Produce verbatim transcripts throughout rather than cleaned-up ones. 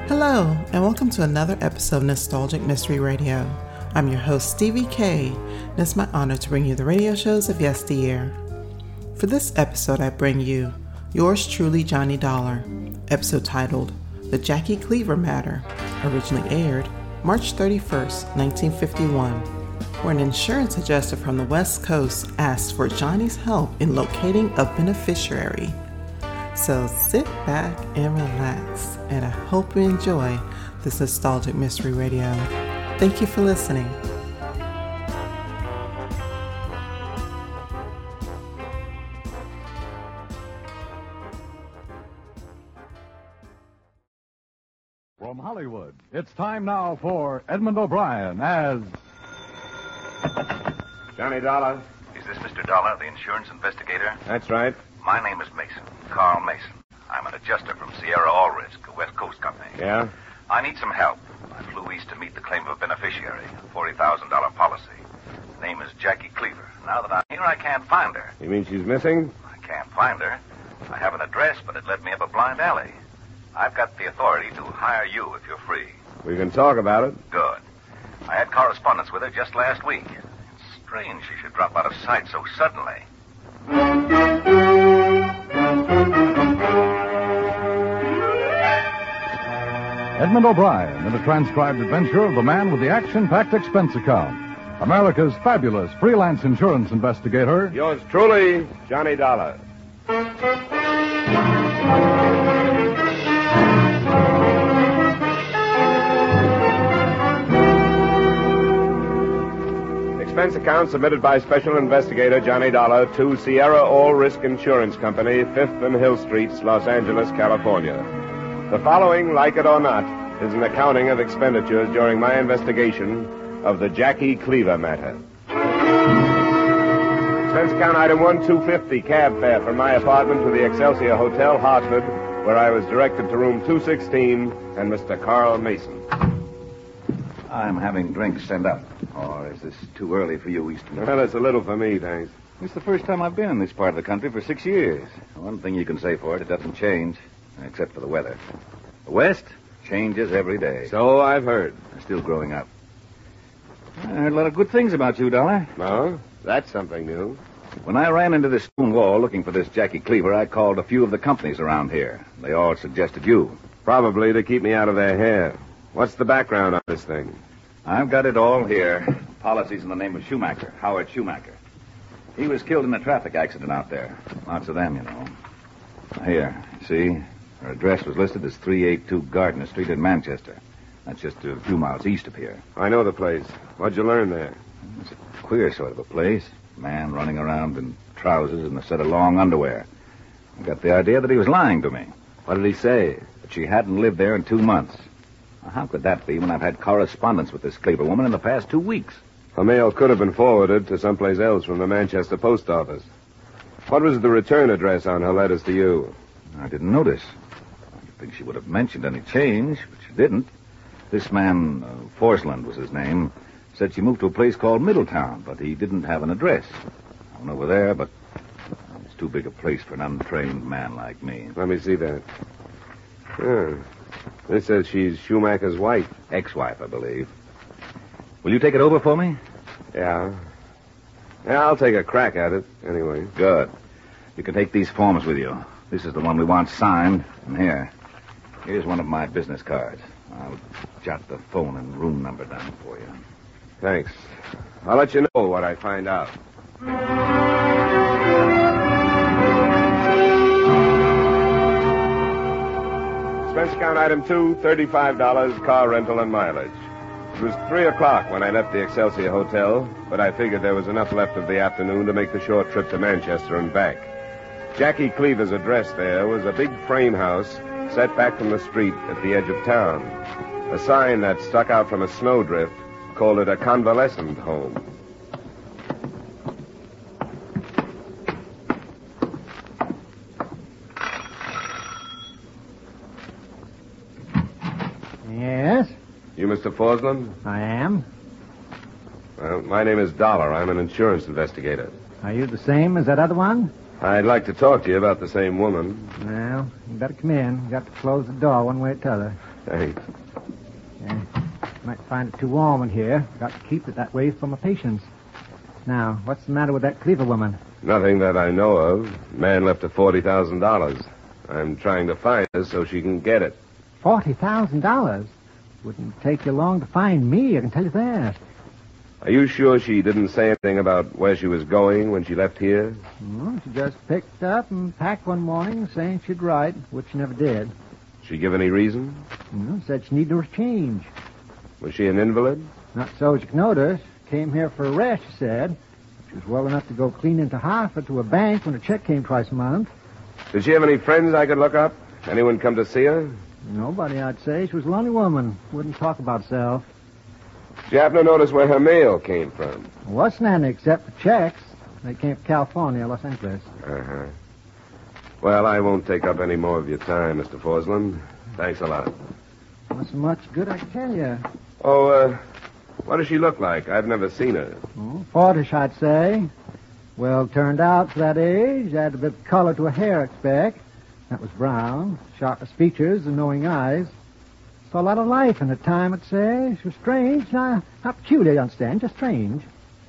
Hello, and welcome to another episode of Nostalgic Mystery Radio. I'm your host, Stevie K, and it's my honor to bring you the radio shows of yesteryear. For this episode, I bring you Yours Truly, Johnny Dollar, episode titled The Jackie Cleaver Matter, originally aired March thirty-first, nineteen fifty-one, where an insurance adjuster from the West Coast asked for Johnny's help in locating a beneficiary. So sit back and relax, and I hope you enjoy this Nostalgic Mystery Radio. Thank you for listening. From Hollywood, it's time now for Edmund O'Brien as... Johnny Dollar. Is this Mister Dollar, the insurance investigator? That's right. My name is Mason, Carl Mason. I'm an adjuster from Sierra All Risk, a West Coast company. Yeah? I need some help. I flew east to meet the claim of a beneficiary, a forty thousand dollars policy. Her name is Jackie Cleaver. Now that I'm here, I can't find her. You mean she's missing? I can't find her. I have an address, but it led me up a blind alley. I've got the authority to hire you if you're free. We can talk about it. Good. I had correspondence with her just last week. It's strange she should drop out of sight so suddenly. Edmund O'Brien in a transcribed adventure of the man with the action-packed expense account. America's fabulous freelance insurance investigator. Yours truly, Johnny Dollar. Expense account submitted by Special Investigator Johnny Dollar to Sierra All Risk Insurance Company, Fifth and Hill Streets, Los Angeles, California. The following, like it or not, is an accounting of expenditures during my investigation of the Jackie Cleaver matter. Expense account item one two fifty, cab fare from my apartment to the Excelsior Hotel, Hartford, where I was directed to room two sixteen and Mister Carl Mason. I'm having drinks sent up. Or is this too early for you, Easton? Well, it's a little for me, thanks. It's the first time I've been in this part of the country for six years. One thing you can say for it, it doesn't change, except for the weather. The West changes every day. So I've heard. I'm still growing up. I heard a lot of good things about you, Dollar. No? That's something new. When I ran into this stone wall looking for this Jackie Cleaver, I called a few of the companies around here. They all suggested you. Probably to keep me out of their hair. What's the background on this thing? I've got it all here. Policies in the name of Schumacher, Howard Schumacher. He was killed in a traffic accident out there. Lots of them, you know. Here, see? Her address was listed as three eighty-two Gardner Street in Manchester. That's just a few miles east of here. I know the place. What'd you learn there? It's a queer sort of a place. A man running around in trousers and a set of long underwear. I got the idea that he was lying to me. What did he say? That she hadn't lived there in two months. Now, how could that be when I've had correspondence with this Cleaver woman in the past two weeks? The mail could have been forwarded to someplace else from the Manchester post office. What was the return address on her letters to you? I didn't notice. I think she would have mentioned any change, but she didn't. This man, uh, Forsland was his name, said she moved to a place called Middletown, but he didn't have an address. I went over there, but uh, it's too big a place for an untrained man like me. Let me see that. Yeah. This says she's Schumacher's wife. Ex-wife, I believe. Will you take it over for me? Yeah. Yeah, I'll take a crack at it, anyway. Good. You can take these forms with you. This is the one we want signed. And here. Here's one of my business cards. I'll jot the phone and room number down for you. Thanks. I'll let you know what I find out. Expense account item two, thirty-five dollars, car rental and mileage. It was three o'clock when I left the Excelsior Hotel, but I figured there was enough left of the afternoon to make the short trip to Manchester and back. Jackie Cleaver's address there was a big frame house set back from the street at the edge of town. A sign that stuck out from a snowdrift called it a convalescent home. Yes? You Mister Forsland? I am. Well, my name is Dollar. I'm an insurance investigator. Are you the same as that other one? I'd like to talk to you about the same woman. Well, you better come in. You got to close the door one way or t'other. Thanks. Yeah. Might find it too warm in here. Got to keep it that way for my patients. Now, what's the matter with that Cleaver woman? Nothing that I know of. Man left her forty thousand dollars. I'm trying to find her so she can get it. Forty thousand dollars? Wouldn't take you long to find me, I can tell you that. Are you sure she didn't say anything about where she was going when she left here? Well, she just picked up and packed one morning saying she'd write, which she never did. She give any reason? Well, said she needed a change. Was she an invalid? Not so as you can notice. Came here for a rest, she said. She was well enough to go clean into Hartford to a bank when a check came twice a month. Did she have any friends I could look up? Anyone come to see her? Nobody, I'd say. She was a lonely woman. Wouldn't talk about herself. Did you happen to notice where her mail came from? Wasn't any except for checks. They came from California, Los Angeles. Uh-huh. Well, I won't take up any more of your time, Mister Forsland. Thanks a lot. Not so much good, I can tell you. Oh, uh, what does she look like? I've never seen her. Oh, fortish, I'd say. Well turned out for that age. Add a bit of color to her hair, I expect. That was brown. Sharpest features and knowing eyes. Saw a lot of life in her time, I'd say. She was strange. Not, not peculiar, you understand. Just strange.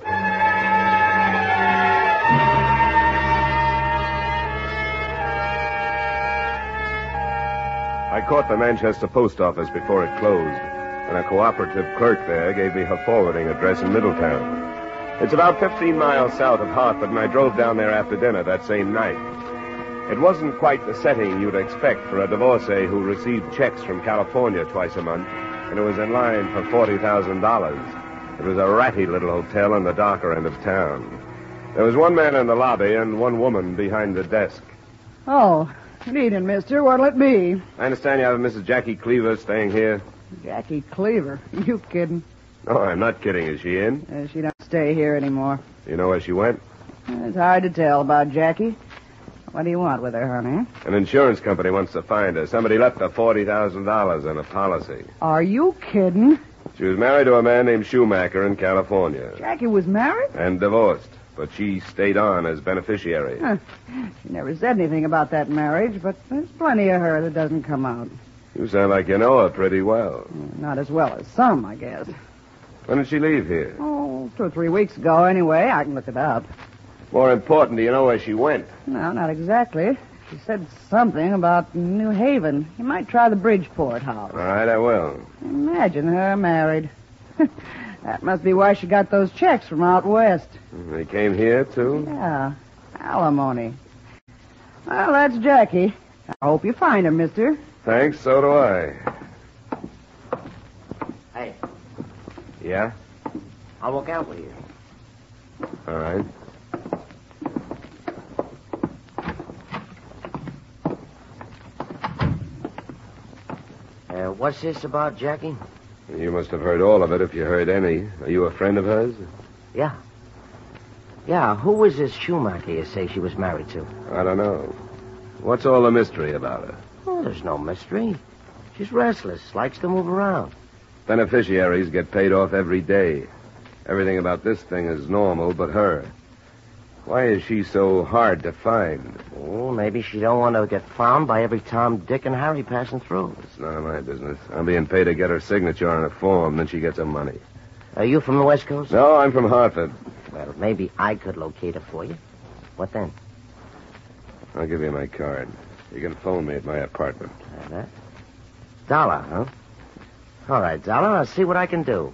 I caught the Manchester post office before it closed, and a cooperative clerk there gave me her forwarding address in Middletown. It's about fifteen miles south of Hartford, and I drove down there after dinner that same night. It wasn't quite the setting you'd expect for a divorcee who received checks from California twice a month, and who was in line for forty thousand dollars. It was a ratty little hotel in the darker end of town. There was one man in the lobby and one woman behind the desk. Oh, good evening, mister. What'll it be? I understand you have Missus Jackie Cleaver staying here. Jackie Cleaver. You kidding? No, I'm not kidding. Is she in? Uh, she don't stay here anymore. You know where she went? It's hard to tell about Jackie. What do you want with her, honey? An insurance company wants to find her. Somebody left her forty thousand dollars in a policy. Are you kidding? She was married to a man named Schumacher in California. Jackie was married? And divorced. But she stayed on as beneficiary. Huh. She never said anything about that marriage, but there's plenty of her that doesn't come out. You sound like you know her pretty well. Not as well as some, I guess. When did she leave here? Oh, two or three weeks ago, anyway. I can look it up. More important, do you know where she went? No, not exactly. She said something about New Haven. You might try the Bridgeport house. All right, I will. Imagine her married. That must be why she got those checks from out west. They came here, too? Yeah, alimony. Well, that's Jackie. I hope you find her, mister. Thanks, so do I. Hey, Yeah? I'll walk out with you. All right. Uh, what's this about Jackie? You must have heard all of it if you heard any. Are you a friend of hers? Yeah. Yeah, who was this Schumacher you say she was married to? I don't know. What's all the mystery about her? Oh, there's no mystery. She's restless, likes to move around. Beneficiaries get paid off every day. Everything about this thing is normal but her. Why is she so hard to find? Oh, maybe she don't want to get found by every Tom, Dick, and Harry passing through. It's none of my business. I'm being paid to get her signature on a form, then she gets her money. Are you from the West Coast? No, I'm from Hartford. Well, maybe I could locate her for you. What then? I'll give you my card. You can phone me at my apartment. Uh, that? Dollar, huh? All right, Dollar, I'll see what I can do.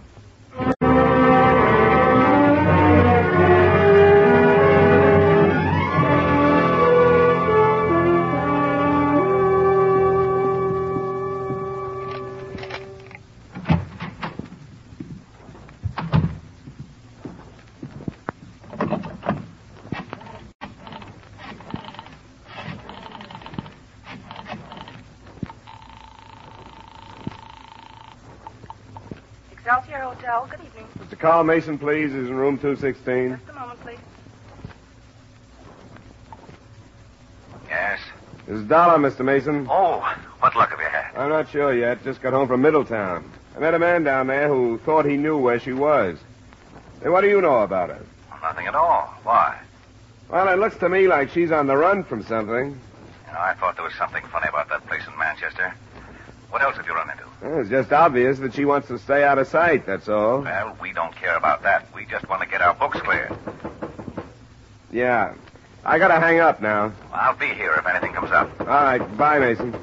Excelsior Hotel, good evening. Mister Carl Mason, please, is in room two sixteen. Just a moment, please. Yes? This is Dollar, Mister Mason. Oh, what luck have you had? I'm not sure yet. Just got home from Middletown. I met a man down there who thought he knew where she was. Hey, what do you know about her? Nothing at all. Why? Well, it looks to me like she's on the run from something. You know, I thought there was something funny about that place in Manchester. What else have you run into? Well, it's just obvious that she wants to stay out of sight, that's all. Well, we don't care about that. We just want to get our books clear. Yeah. I gotta hang up now. I'll be here if anything comes up. All right. Bye, Mason.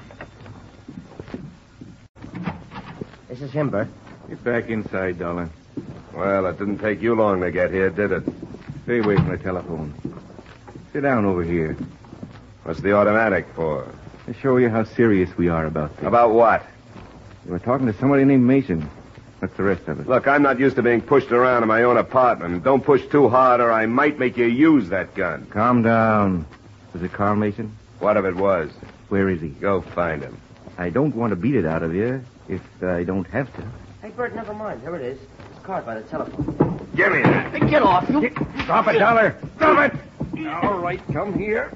This is him, Bert. Get back inside, darling. Well, it didn't take you long to get here, did it? Stay away from the telephone. Sit down over here. What's the automatic for? To show you how serious we are about this. About what? You were talking to somebody named Mason. What's the rest of it? Look, I'm not used to being pushed around in my own apartment. Don't push too hard or I might make you use that gun. Calm down. Was it Carl Mason? What if it was? Where is he? Go find him. I don't want to beat it out of you if I don't have to. Hey, Bert, never mind. Here it is. It's card by the telephone. Give me that. Hey, get off, you... Stop it, Dollar. Stop it. All right, come here.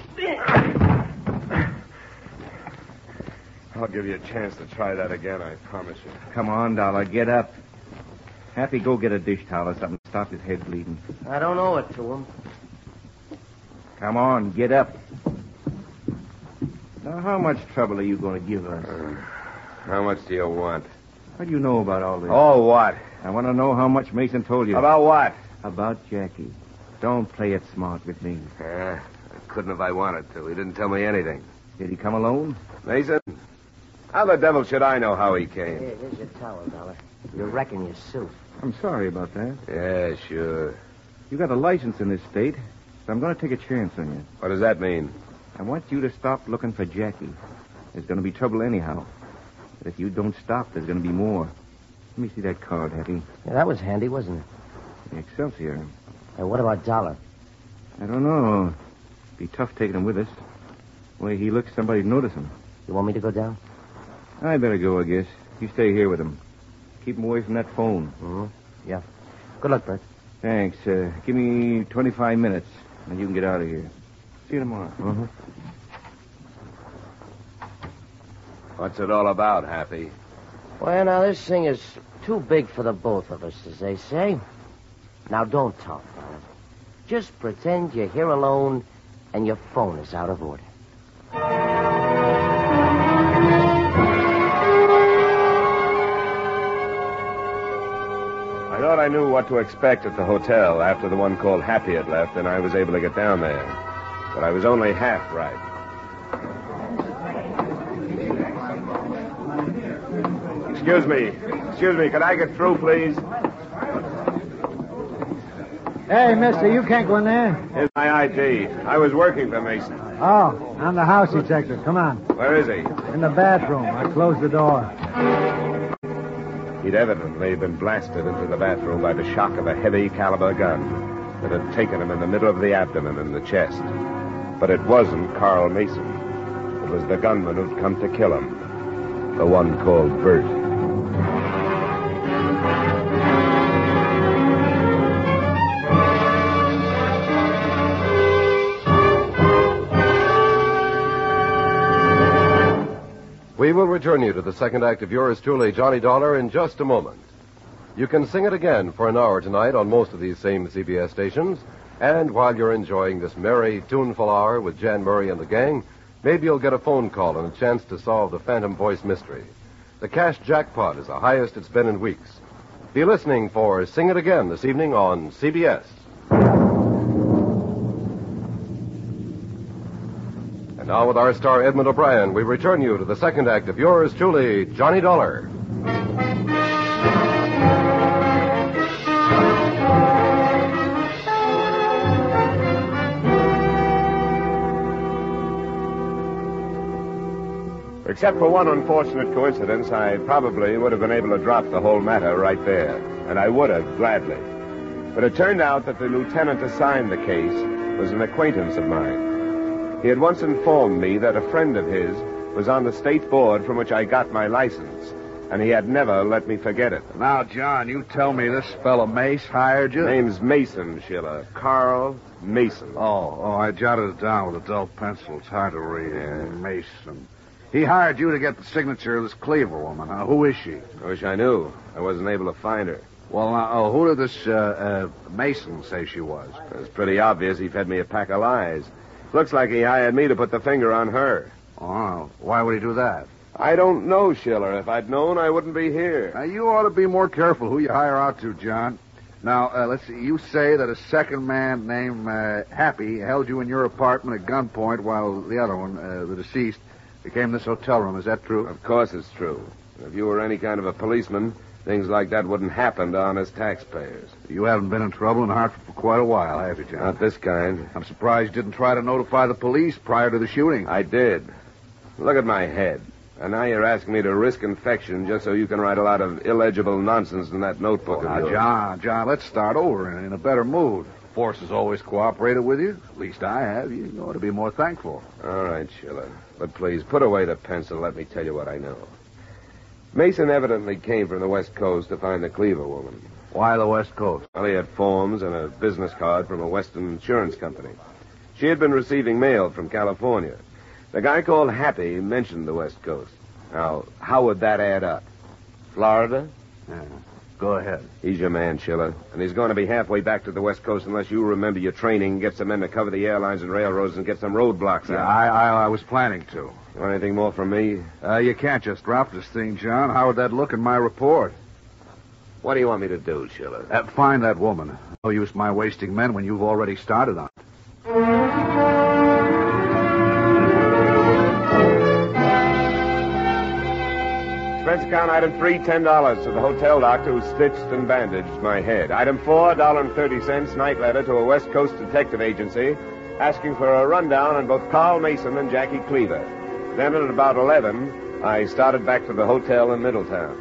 I'll give you a chance to try that again, I promise you. Come on, Dollar. Get up. Happy, go get a dish towel or something. Stop his head bleeding. I don't owe it to him. Come on, get up. Now, how much trouble are you going to give us? Uh, how much do you want? What do you know about all this? Oh, what? I want to know how much Mason told you. About what? About Jackie. Don't play it smart with me. Uh, I couldn't if I wanted to. He didn't tell me anything. Did he come alone? Mason? How the devil should I know how he came? Here, here's your towel, Dollar. You're wrecking your suit. I'm sorry about that. Yeah, sure. You got a license in this state, so I'm going to take a chance on you. What does that mean? I want you to stop looking for Jackie. There's going to be trouble anyhow. But if you don't stop, there's going to be more. Let me see that card, Happy. Yeah, that was handy, wasn't it? The Excelsior. Hey, what about Dollar? I don't know. Be tough taking him with us. The way he looks, somebody'd notice him. You want me to go down? I better go, I guess. You stay here with him. Keep him away from that phone. Mm-hmm. Yeah. Good luck, Bert. Thanks. Uh, give me twenty-five minutes, and you can get out of here. See you tomorrow. Mm-hmm. What's it all about, Happy? Well, now, this thing is too big for the both of us, as they say. Now, don't talk about it. Just pretend you're here alone and your phone is out of order. I thought I knew what to expect at the hotel after the one called Happy had left, and I was able to get down there. But I was only half right. Excuse me. Excuse me. Could I get through, please? Hey, mister, you can't go in there. Here's my I D. I was working for Mason. Oh, I'm the house detective. Come on. Where is he? In the bathroom. I closed the door. He'd evidently been blasted into the bathroom by the shock of a heavy caliber gun that had taken him in the middle of the abdomen and the chest. But it wasn't Carl Mason. It was the gunman who'd come to kill him. The one called Bert. We will return you to the second act of yours truly, Johnny Dollar, in just a moment. You can sing it again for an hour tonight on most of these same C B S stations. And while you're enjoying this merry, tuneful hour with Jan Murray and the gang, maybe you'll get a phone call and a chance to solve the Phantom Voice mystery. The cash jackpot is the highest it's been in weeks. Be listening for Sing It Again this evening on C B S. And now with our star Edmund O'Brien, we return you to the second act of yours truly, Johnny Dollar. Except for one unfortunate coincidence, I probably would have been able to drop the whole matter right there. And I would have, gladly. But it turned out that the lieutenant assigned the case was an acquaintance of mine. He had once informed me that a friend of his was on the state board from which I got my license, and he had never let me forget it. Now, John, you tell me this fellow Mace hired you? Name's Mason, Schiller. Carl Mason. Oh, oh, I jotted it down with a dull pencil. It's hard to read. Yeah. Mason. He hired you to get the signature of this Cleaver woman. Now, who is she? I wish I knew. I wasn't able to find her. Well, now, oh, who did this uh, uh, Mason say she was? It was pretty obvious he fed me a pack of lies. Looks like he hired me to put the finger on her. Oh, why would he do that? I don't know, Schiller. If I'd known, I wouldn't be here. Now, you ought to be more careful who you hire out to, John. Now, uh, let's see. You say that a second man named uh, Happy held you in your apartment at gunpoint while the other one, uh, the deceased, became this hotel room. Is that true? Of course it's true. If you were any kind of a policeman, things like that wouldn't happen to honest taxpayers. You haven't been in trouble in Hartford for quite a while, have you, John? Not this kind. I'm surprised you didn't try to notify the police prior to the shooting. I did. Look at my head. And now you're asking me to risk infection just so you can write a lot of illegible nonsense in that notebook Now, of yours. John, John, let's start over in, in a better mood. The force has always cooperated with you. At least I have. You ought to be more thankful. All right, Schiller. But please, put away the pencil. Let me tell you what I know. Mason evidently came from the West Coast to find the Cleaver woman. Why the West Coast? Well, he had forms and a business card from a Western insurance company. She had been receiving mail from California. The guy called Happy mentioned the West Coast. Now, how would that add up? Florida? Yeah. Go ahead. He's your man, Schiller. And he's going to be halfway back to the West Coast unless you remember your training and get some men to cover the airlines and railroads and get some roadblocks Yeah, out. I, I, I was planning to. You want anything more from me? Uh, you can't just drop this thing, John. How would that look in my report? What do you want me to do, Schiller? Uh, find that woman. No use my wasting men when you've already started on it. Expense account item three, ten dollars to the hotel doctor who stitched and bandaged my head. Item four, a dollar and thirty cents night letter to a West Coast detective agency asking for a rundown on both Carl Mason and Jackie Cleaver. Then at about eleven, I started back to the hotel in Middletown.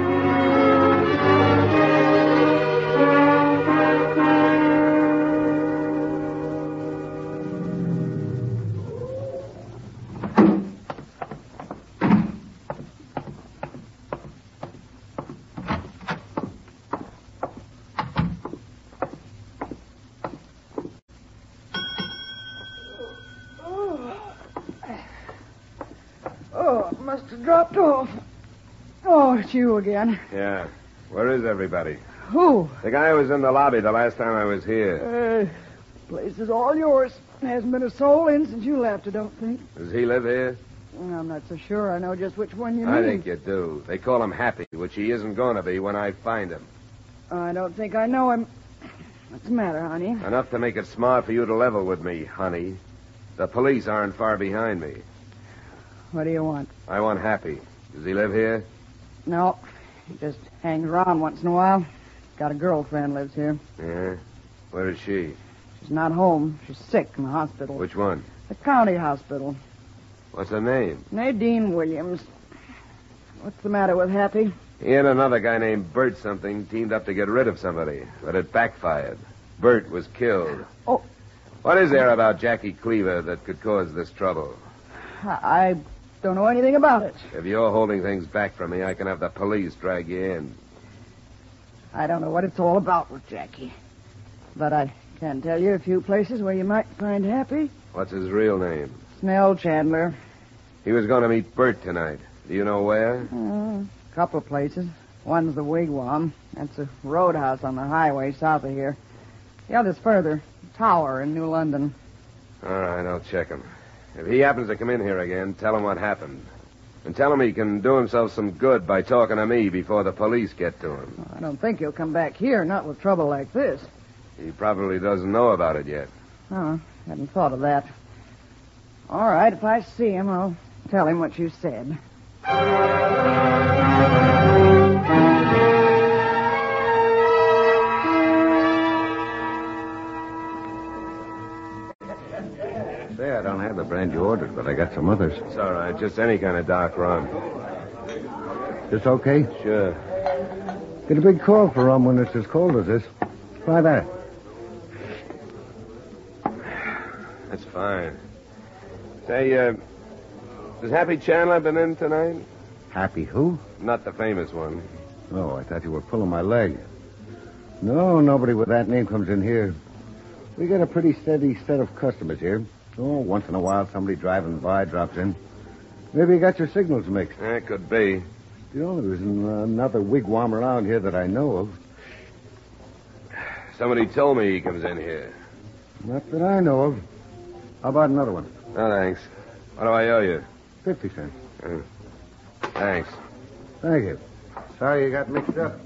Must have dropped off. Oh, it's you again. Yeah. Where is everybody? Who? The guy who was in the lobby the last time I was here. Uh, place is all yours. Hasn't been a soul in since you left, I don't think. Does he live here? I'm not so sure I know just which one you mean. I think you do. They call him Happy, which he isn't going to be when I find him. I don't think I know him. What's the matter, honey? Enough to make it smart for you to level with me, honey. The police aren't far behind me. What do you want? I want Happy. Does he live here? No. He just hangs around once in a while. Got a girlfriend lives here. Yeah? Where is she? She's not home. She's sick in the hospital. Which one? The county hospital. What's her name? Nadine Williams. What's the matter with Happy? He and another guy named Bert something teamed up to get rid of somebody, but it backfired. Bert was killed. Oh. What is there about Jackie Cleaver that could cause this trouble? I don't know anything about it. If you're holding things back from me, I can have the police drag you in. I don't know what it's all about with Jackie. But I can tell you a few places where you might find Happy. What's his real name? Snell Chandler. He was going to meet Bert tonight. Do you know where? Uh, a couple of places. One's the Wigwam. That's a roadhouse on the highway south of here. The other's further. Tower in New London. All right, I'll check him. If he happens to come in here again, tell him what happened. And tell him he can do himself some good by talking to me before the police get to him. Well, I don't think he'll come back here, not with trouble like this. He probably doesn't know about it yet. Oh, hadn't thought of that. All right, if I see him, I'll tell him what you said. Say, I don't have the brand you ordered, but I got some others. It's all right. Just any kind of dark rum. This okay? Sure. Get a big call for rum when it's as cold as this. Try that. That's fine. Say, uh, has Happy Chandler been in tonight? Happy who? Not the famous one. Oh, I thought you were pulling my leg. No, nobody with that name comes in here. We got a pretty steady set of customers here. Oh, once in a while, somebody driving by drops in. Maybe you got your signals mixed. That could be. You know, there isn't another wigwam around here that I know of. Somebody told me he comes in here. Not that I know of. How about another one? No, thanks. What do I owe you? Fifty cents. Uh, Thanks. Thank you. Sorry you got mixed up.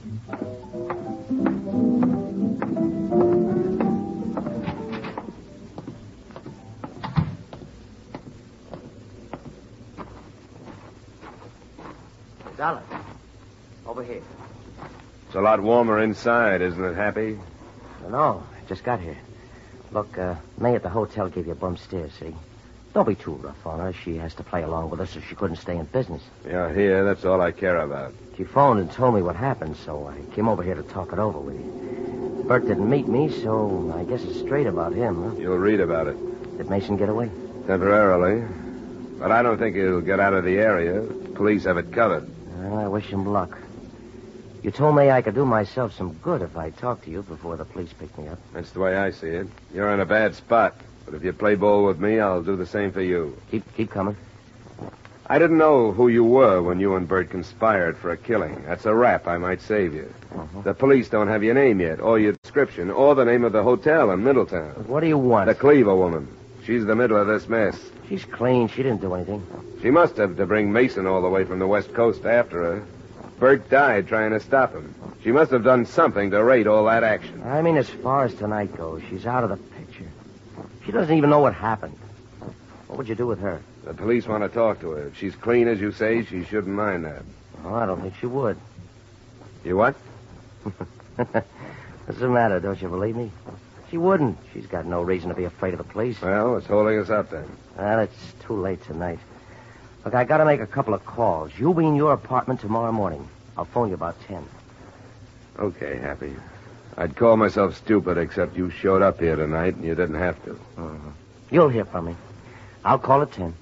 Dollar. Over here. It's a lot warmer inside, isn't it, Happy? No, I just got here. Look, uh, May at the hotel gave you a bum steer, see? Don't be too rough on her. She has to play along with us or she couldn't stay in business. You're here. That's all I care about. She phoned and told me what happened, so I came over here to talk it over with you. Bert didn't meet me, so I guess it's straight about him, huh? You'll read about it. Did Mason get away? Temporarily. But I don't think he'll get out of the area. Police have it covered. Well, I wish him luck. You told me I could do myself some good if I talked to you before the police picked me up. That's the way I see it. You're in a bad spot. But if you play ball with me, I'll do the same for you. Keep keep coming. I didn't know who you were when you and Bert conspired for a killing. That's a rap. I might save you. Uh-huh. The police don't have your name yet, or your description, or the name of the hotel in Middletown. What do you want? The Cleaver woman. She's the middle of this mess. She's clean. She didn't do anything. She must have to bring Mason all the way from the West Coast after her. Bert died trying to stop him. She must have done something to rate all that action. I mean, as far as tonight goes, she's out of the picture. She doesn't even know what happened. What would you do with her? The police want to talk to her. If she's clean, as you say, she shouldn't mind that. Oh, I don't think she would. You what? What's the matter? Don't you believe me? She wouldn't. She's got no reason to be afraid of the police. Well, it's holding us up then. Well, it's too late tonight. Look, I got to make a couple of calls. You'll be in your apartment tomorrow morning. I'll phone you about ten. Okay, Happy. I'd call myself stupid, except you showed up here tonight and you didn't have to. Uh-huh. You'll hear from me. I'll call at ten.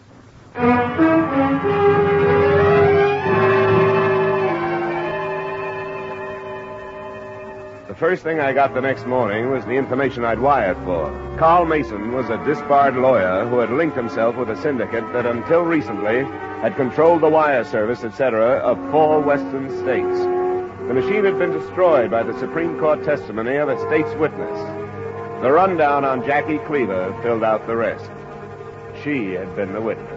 The first thing I got the next morning was the information I'd wired for. Carl Mason was a disbarred lawyer who had linked himself with a syndicate that until recently had controlled the wire service, et cetera, of four western states. The machine had been destroyed by the Supreme Court testimony of a state's witness. The rundown on Jackie Cleaver filled out the rest. She had been the witness.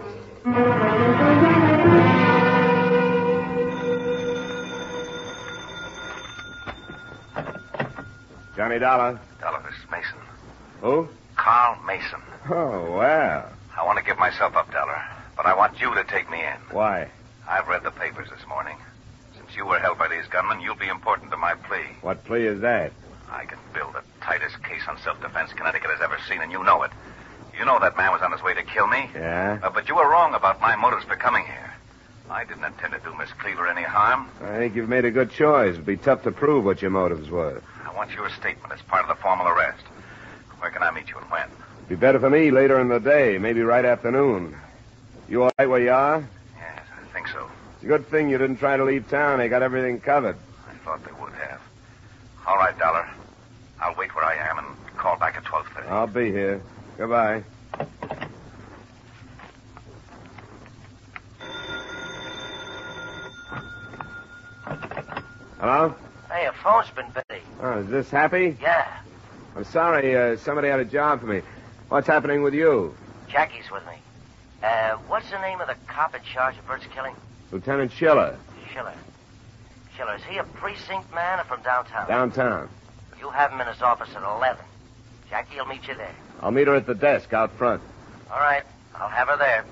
Johnny Dollar. Dollar, this is Mason. Who? Carl Mason. Oh, well. I want to give myself up, Dollar, but I want you to take me in. Why? I've read the papers this morning. Since you were held by these gunmen, you'll be important to my plea. What plea is that? I can build the tightest case on self-defense Connecticut has ever seen, and you know it. You know that man was on his way to kill me. Yeah? Uh, but you were wrong about my motives for coming here. I didn't intend to do Miss Cleaver any harm. I think you've made a good choice. It'd be tough to prove what your motives were. I want your statement as part of the formal arrest. Where can I meet you and when? It'd be better for me later in the day, maybe right afternoon. You all right where you are? Yes, I think so. It's a good thing you didn't try to leave town. They got everything covered. I thought they would have. All right, Dollar. I'll wait where I am and call back at twelve thirty. I'll be here. Goodbye. Hello? Hey, your phone's been busy. Oh, is this Happy? Yeah. I'm sorry. Uh, somebody had a job for me. What's happening with you? Jackie's with me. Uh, what's the name of the cop in charge of Bert's killing? Lieutenant Schiller. Schiller. Schiller, is he a precinct man or from downtown? Downtown. You have him in his office at eleven. Jackie will meet you there. I'll meet her at the desk out front. All right. I'll have her there.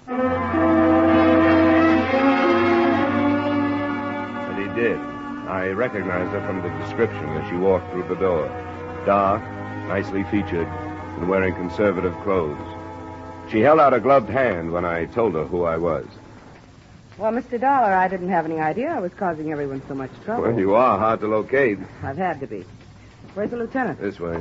And he did. I recognized her from the description as she walked through the door. Dark, nicely featured, and wearing conservative clothes. She held out a gloved hand when I told her who I was. Well, Mister Dollar, I didn't have any idea I was causing everyone so much trouble. Well, you are hard to locate. I've had to be. Where's the lieutenant? This way.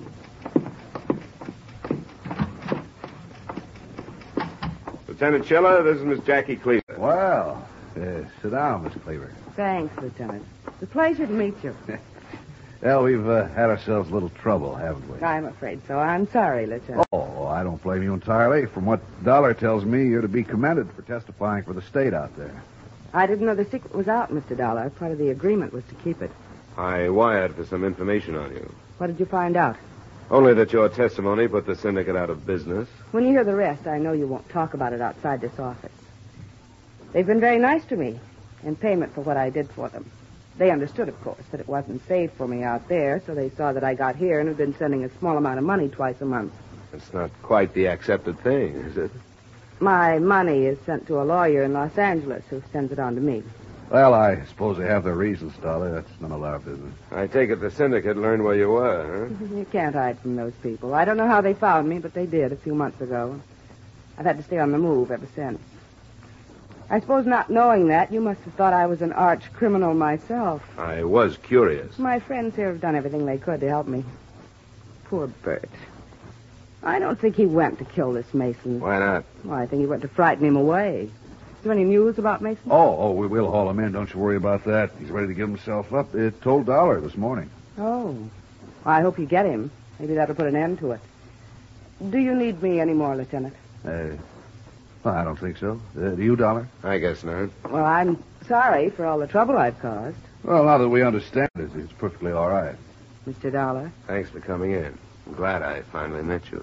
Lieutenant Schiller, this is Miss Jackie Cleaver. Well, uh, sit down, Miss Cleaver. Thanks, Lieutenant. It's a pleasure to meet you. Well, we've uh, had ourselves a little trouble, haven't we? I'm afraid so. I'm sorry, Lieutenant. Oh, well, I don't blame you entirely. From what Dollar tells me, you're to be commended for testifying for the state out there. I didn't know the secret was out, Mister Dollar. Part of the agreement was to keep it. I wired for some information on you. What did you find out? Only that your testimony put the syndicate out of business. When you hear the rest, I know you won't talk about it outside this office. They've been very nice to me in payment for what I did for them. They understood, of course, that it wasn't safe for me out there, so they saw that I got here and have been sending a small amount of money twice a month. It's not quite the accepted thing, is it? My money is sent to a lawyer in Los Angeles who sends it on to me. Well, I suppose they have their reasons, Dolly. That's none of our business. I take it the syndicate learned where you were, huh? You can't hide from those people. I don't know how they found me, but they did a few months ago. I've had to stay on the move ever since. I suppose not knowing that, you must have thought I was an arch criminal myself. I was curious. My friends here have done everything they could to help me. Poor Bert. I don't think he went to kill this Mason. Why not? Well, I think he went to frighten him away. Is there any news about Mason? Oh, oh, we will haul him in. Don't you worry about that. He's ready to give himself up. It told Dollar this morning. Oh. Well, I hope you get him. Maybe that'll put an end to it. Do you need me anymore, Lieutenant? Uh, well, I don't think so. Uh, do you, Dollar? I guess not. Well, I'm sorry for all the trouble I've caused. Well, now that we understand it, it's perfectly all right. Mister Dollar? Thanks for coming in. I'm glad I finally met you.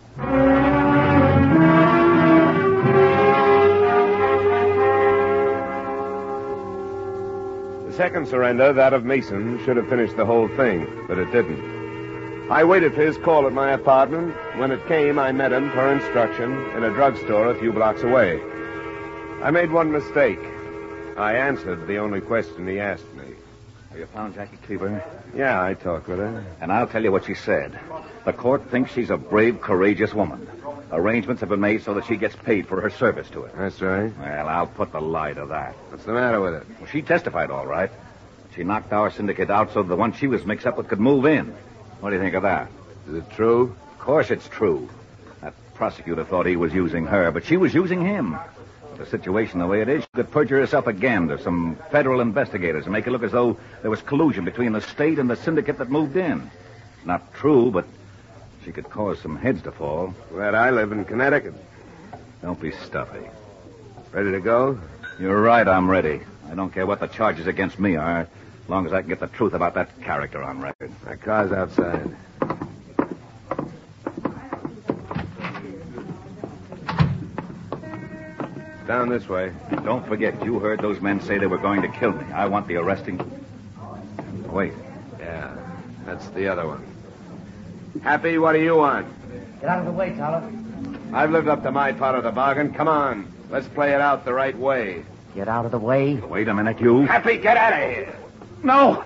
The second surrender, that of Mason, should have finished the whole thing, but it didn't. I waited for his call at my apartment. When it came, I met him, per instruction, in a drugstore a few blocks away. I made one mistake. I answered the only question he asked me. Have you found Jackie Cleaver? Yeah, I talked with her. And I'll tell you what she said. The court thinks she's a brave, courageous woman. Arrangements have been made so that she gets paid for her service to it. That's right. Well, I'll put the lie to that. What's the matter with it? Well, she testified all right. She knocked our syndicate out so the one she was mixed up with could move in. What do you think of that? Is it true? Of course it's true. That prosecutor thought he was using her, but she was using him. The situation the way it is, she could perjure herself again to some federal investigators and make it look as though there was collusion between the state and the syndicate that moved in. Not true, but she could cause some heads to fall. Glad I live in Connecticut. Don't be stuffy. Ready to go? You're right, I'm ready. I don't care what the charges against me are, as long as I can get the truth about that character on record. My car's outside. Down this way. Don't forget, you heard those men say they were going to kill me. I want the arresting. Wait. Yeah, that's the other one. Happy, what do you want? Get out of the way, Tyler. I've lived up to my part of the bargain. Come on. Let's play it out the right way. Get out of the way. Wait a minute, you. Happy, get out of here. No!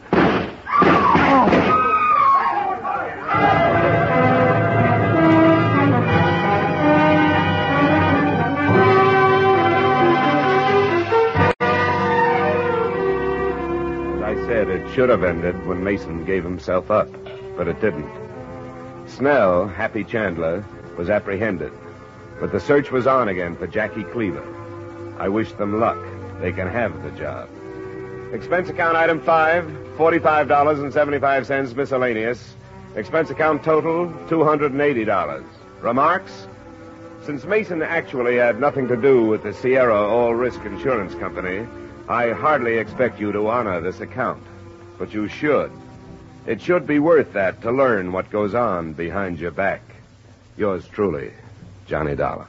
It should have ended when Mason gave himself up, but it didn't. Snell, Happy Chandler, was apprehended, but the search was on again for Jackie Cleaver. I wish them luck. They can have the job. Expense account item five, forty-five dollars and seventy-five cents miscellaneous. Expense account total, two hundred eighty dollars. Remarks? Since Mason actually had nothing to do with the Sierra All-Risk Insurance Company, I hardly expect you to honor this account. But you should. It should be worth that to learn what goes on behind your back. Yours truly, Johnny Dollar.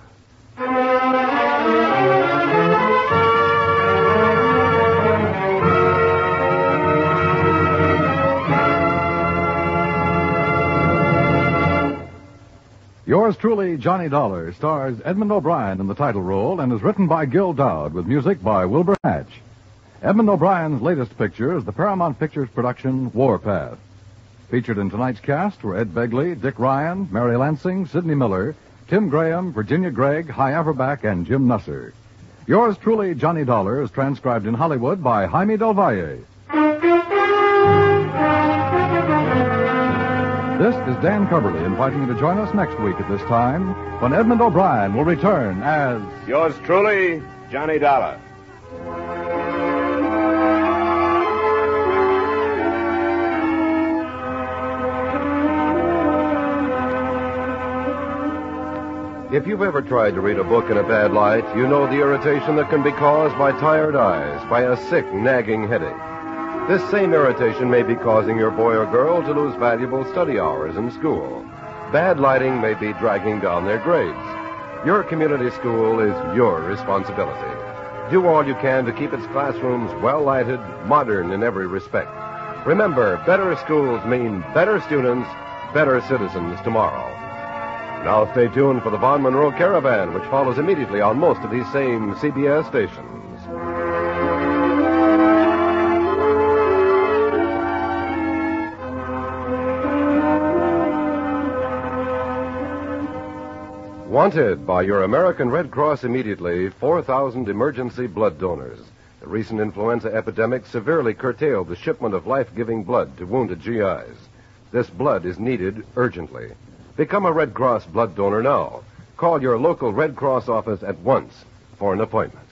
Yours truly, Johnny Dollar, stars Edmund O'Brien in the title role and is written by Gil Dowd with music by Wilbur Hatch. Edmund O'Brien's latest picture is the Paramount Pictures production Warpath. Featured in tonight's cast were Ed Begley, Dick Ryan, Mary Lansing, Sidney Miller, Tim Graham, Virginia Gregg, Hy Averback, and Jim Nusser. Yours truly, Johnny Dollar, is transcribed in Hollywood by Jaime Del Valle. This is Dan Coverly inviting you to join us next week at this time when Edmund O'Brien will return as... Yours truly, Johnny Dollar. If you've ever tried to read a book in a bad light, you know the irritation that can be caused by tired eyes, by a sick, nagging headache. This same irritation may be causing your boy or girl to lose valuable study hours in school. Bad lighting may be dragging down their grades. Your community school is your responsibility. do all you can to keep its classrooms well-lighted, modern in every respect. Remember, better schools mean better students, better citizens tomorrow. Now stay tuned for the Von Monroe Caravan, which follows immediately on most of these same C B S stations. Wanted by your American Red Cross immediately, four thousand emergency blood donors. The recent influenza epidemic severely curtailed the shipment of life-giving blood to wounded G Is. This blood is needed urgently. Become a Red Cross blood donor now. Call your local Red Cross office at once for an appointment.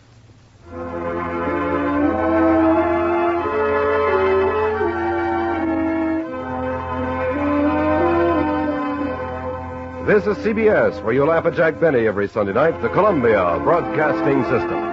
This is C B S, where you laugh at Jack Benny every Sunday night, the Columbia Broadcasting System.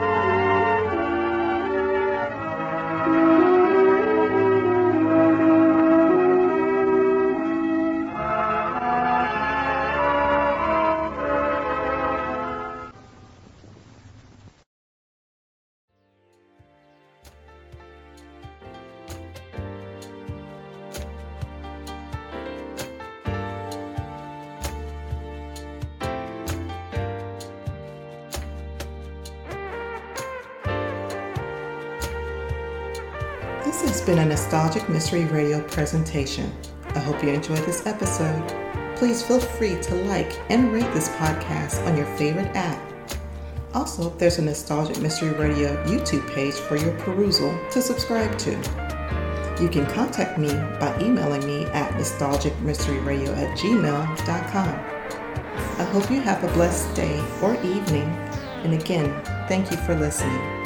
This has been a Nostalgic Mystery Radio presentation. I hope you enjoyed this episode. Please feel free to like and rate this podcast on your favorite app. Also, there's a Nostalgic Mystery Radio YouTube page for your perusal to subscribe to. You can contact me by emailing me at nostalgic mystery radio at gmail dot com. I hope you have a blessed day or evening. And again, thank you for listening.